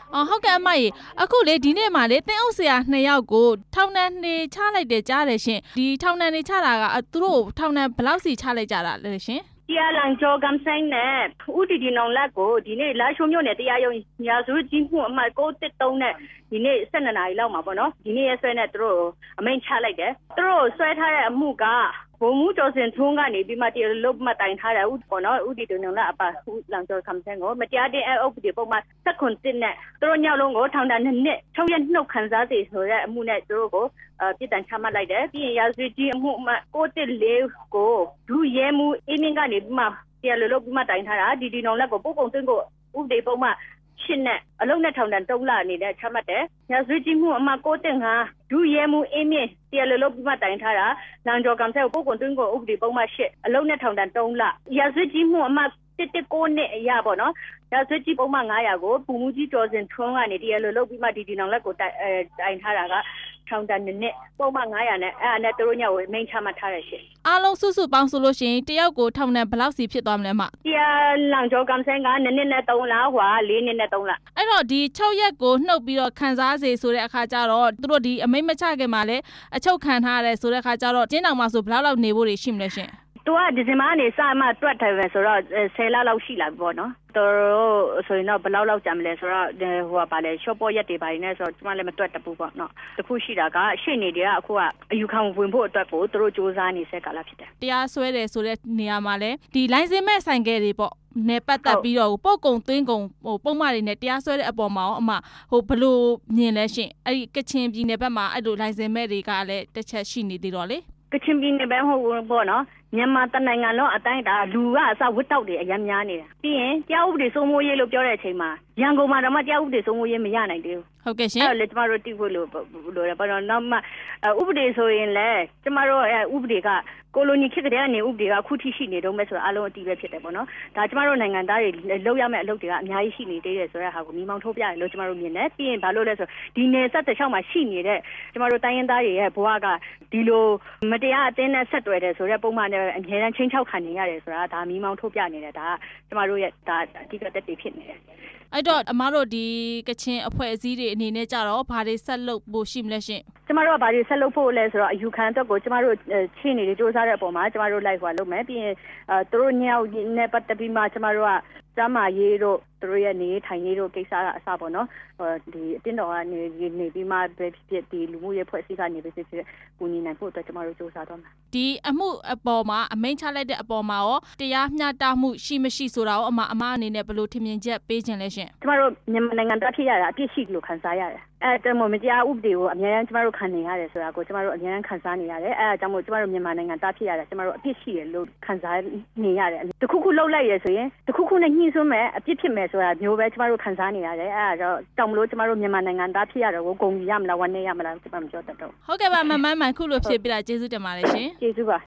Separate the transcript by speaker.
Speaker 1: ဟုတ်ကဲ့အမကြီးအခုလေဒီနေ့မှာလေတင်းအုပ်ဆရာ2ယောက်ကိုထောင်ဒဏ်နေချလိုက်တယ်ကြားတယ်ရှင်ဒီထောင်ဒဏ်နေချတာကသူတို့ထောင်ဒဏ်ဘယ်လောက်စီချလိုက်ကြတာလဲရှင်
Speaker 2: တရားလန်ကျော်ကမ်ဆိုင်နဲ့ဦးတီတီနောင်လက်ကိုဒီနေ့လာရှိုးမြို့နယ်တရားရုံးညာစုကြီးမှုအမှတ်613နဲ့ဒီနေ့12နာရီလောက်မှာပေါ့နော်ဒီနေ့ရက်စွဲနဲ့သူတို့အမိန့်ချလိုက်တယ်သူတို့ဆွဲထားတဲ့အမှုကဘုံမှုကျော်စင်ထုံးကနေပြီးမှတရားလုတ်မှတိုင်ထားတယ်ဦးပေါ့နော်ဦးတီတီနောင်လက်အပါဦးလန်ကျော်ကမ်ဆိုင်ကိုမတရားတဲ့အုပ်ဒီပုံမှန်7နဲ့သူတို့ညောက်လုံးကိုထောင်ဒဏ်2နှစ်6ရက်နှုတ်ခံစားစေဆိုတဲ့အမှုနဲ့သူတို့ကိုပြစ်ဒဏ်ချမှတ်လိုက်တယ်ပြီးရင်ရာဇဝတ်ကြီးအမှုအမှတ်614ကိုဒုရဲမှုအင်းင်းကနေပြီးမှတရားလုတ်ပြီးမှတိုင်ထားတာဒီနောင်လက်ကိုပုတ်ပုံသွင်းကိုဥပဒေပုံမှန်ရှင်းနဲ့အလုံးနဲ့ထောင်ဒဏ်3လနေတဲ့ချမှတ်တယ်။ရာဇဝတ်ကြီးမှုအမှတ်615ဒုရဲမှုအင်းမြင့်တရားလုတ်ပြီးမှတိုင်ထားတာလန်ကျော်ကမ်ဆိုင်ကိုပုတ်ပုံသွင်းကိုဥပဒေပုံမှန်8အလုံးနဲ့ထောင်ဒဏ်3လရာဇဝတ်ကြီးမှုအမှတ်119နဲ့အရာပေါ့နော်ရာဇဝတ်ကြီးပုံမှန်900ကိုပူမှုကြီးကျော်စင်ထွန်းကနေတရားလုတ်ပြီးမှဒီနောင်လက်ကိုတိုင်ထားတာကထောင်ဒဏ်နဲ့ပုံမှန်900နဲ့အဲ့ဒါနဲ့သူတို့ညကိုမိန့်ချမှတ်ထားရရှင်
Speaker 1: အားလုံးစုစုပေါင်းဆိုလို့ရှိရင်တယောက်ကိုထောင်ဒဏ်ဘယ်လောက်စီဖြစ်သွားမလဲမ
Speaker 2: တရားလန်ကျော်ကမ်ဆိုင်က2နှစ်နဲ့3လဟွာ4နှစ်နဲ့3လ
Speaker 1: အဲ့တော့ဒီ6ရက်ကိုနှုတ်ပြီးတော့ခံစားစေဆိုတဲ့အခါကျတော့သူတို့ဒီအမိန့်မချခင်မှာလည်းအချုပ်ခံထားရတယ်ဆိုတဲ့အခါကျတော့ကျင်းတောင်မှာဆိုဘယ်လောက်နေဖို့တွေရှိမလဲရှင်
Speaker 2: သူကဒီဇင်ဘာကနေစမှတွက်တယ်ပဲဆိုတော့10လလောက်ရှိလာပြီပေါ့နော်တော်ဆိုရင်တော့ဘယ်လောက်ကြာမလဲဆိုတော့ဟိုကပါလေ short ပေါ်ရက်တွေပါနေဆိုတော့ကျမလည်းမတွက်တပူပေါ့နော်တခုရှိတာကရှေ့နေတွေကအခုကအယူခံဝင်ဖို့အတွက်ကိုသူတို့စူးစမ်းနေဆက်ကာလဖြစ်တယ်
Speaker 1: တရားစွဲတယ်ဆိုတဲ့နေရာမှာလည်းဒီလိုင်စင်မဲ့ဆိုင်ကယ်တွေပေါ့နေပတ်သက်ပြီးတော့ပို့ကုံသွင်းကုံဟိုပုံမှန်တွေနဲ့တရားစွဲတဲ့အပေါ်မှာအမဟိုဘလို့မြင်လဲရှင်အဲ့ဒီကချင်ပြည်နယ်ဘက်မှာအဲ့လိုလိုင်စင်မဲ့တွေကလည်းတစ်ချက်ရှိနေသေးတော့လေ
Speaker 2: ကချင်ပြည်နယ်ဘက်ဟုတ်ပေါ့နော်မြန်မာတနိုင်ငံလုံးအတိုင်းဒါလူကအစဝတ်တောက်တွေအများများနေတာပြီးရင်တရားဥပဒေစိုးမိုးရေးလို့ပြောတဲ့အချိန်မှာရန်ကုန်မှာတော့တရားဥပဒေစိုးမိုးရေးမရနိုင်သေးဘူး
Speaker 1: ဟုတ်ကဲ့ရှင်
Speaker 2: အဲ့တော့လေကျမတို့တိဖို့လို့ပေါ့နော်နောက်မှဥပဒေဆိုရင်လည်းကျမတို့ဥပဒေကကိုလိုနီခေတ်ကတည်းကနေဥပဒေကအခုထိရှိနေတော့မဲ့ဆိုတော့အလုံးအတီးပဲဖြစ်တယ်ပေါ့နော်ဒါကျမတို့နိုင်ငံသားတွေလောက်ရမယ့်အလုပ်တွေကအများကြီးရှိနေသေးတယ်ဆိုတဲ့ဟာကိုမိမောင်းထုတ်ပြရလို့ကျမတို့မြင်တယ်ပြီးရင်ဘာလို့လဲဆိုဒီနယ်ဆက်တစ်လျှောက်မှာရှိနေတဲ့ကျမတို့တိုင်းရင်းသားတွေရဲ့ဘဝကဒီလိုမတရားအသင်းနဲ့ဆက်တွယ်တယ်ဆိုတဲ့ပုံမှန်နဲ့အများအားချင်းချောက်ခံနေရတယ်ဆိုတာဒါမိမောင်းထုတ်ပြနေတယ်ဒါကကျမတို့ရဲ့ဒါအဓိကတက်တွေဖြစ်နေတယ်
Speaker 1: အဲ့တော့အမားတို့ဒီကချင်အဖွဲ့အစည်းတွေအနေနဲ့ကြတော့ဘာတွေဆက်လုပ်ဖို့ရှိမလဲရှင်
Speaker 2: ကျမတို့ကဘာတွေဆက်လုပ်ဖို့လဲဆိုတော့အယူခံအတွက်ကိုကျမတို့ချင်းနေတွေစူးစမ်းတဲ့အပေါ်မှာကျမတို့လိုက်ဟွာလုပ်မယ်ပြီးရင်သူတို့ညောက်နဲ့ပတ်သက်ပြီးမှကျမတို့ကစမ်းမာရေးတို့သူတို့ရဲ့နေထိုင်ရေးတို့ကိစ္စကအစပေါ့နော်ဒီအတင်းတော်ကနေပြီးမှပဲဖြစ်ဒီလူမှုရေးဖွဲ့စည်းကနေပဲဖြစ်ကူညီနိုင်ဖို့အတွက်ကျမတို့စူးစမ်းတော့မှာ
Speaker 1: ဒီအမှုအပေါ်မှာအမိန့်ချလိုက်တဲ့အပေါ်မှာရောတရားမျှတမှုရှိမရှိဆိုတာရောအမအနေနဲ့ဘယ်လိုထင်မြင်ချက်ပေးခြင်းလဲရှင်
Speaker 2: ကျမတို့မြန်မာနိုင်ငံသားဖြစ်ရတာအပြစ်ရှိလို့ခံစားရတယ်အဲ့ဒါမှမတရားဥပဒေကိုအများကြီးကျမတို့ခံနေရတယ်ဆိုတာကိုကျမတို့အများကြီးခံစားနေရတယ်အဲ့ဒါကြောင့်မို့ကျမတို့မြန်မာနိုင်ငံသားဖြစ်ရတာကျမတို့အပြစ်ရှိတယ်လို့ခံစားနေရတယ်တခုခုလှုပ်လိုက်ရဆိုရင်တခုခုနဲ့ညှိစွန်းမယ်အပြစ်ဖြစ်မယ်ဆိုတာမျိုးပဲကျမတို့ခံစားနေရတယ်အဲ့ဒါကြောင့်မလို့ကျမတို့မြန်မာနိုင်ငံသားဖြစ်ရတော့ကိုဂုဏ်ယူရမလားဝမ်းနည်းရမလားကျမမပြောတတ်တော့
Speaker 1: ဟုတ်ကဲ့ပါမမမှန်ခုလိုဖြစ်ပြတာကျေးဇူးတင်ပါတယ်ရှင်
Speaker 2: ကျေးဇူးပါ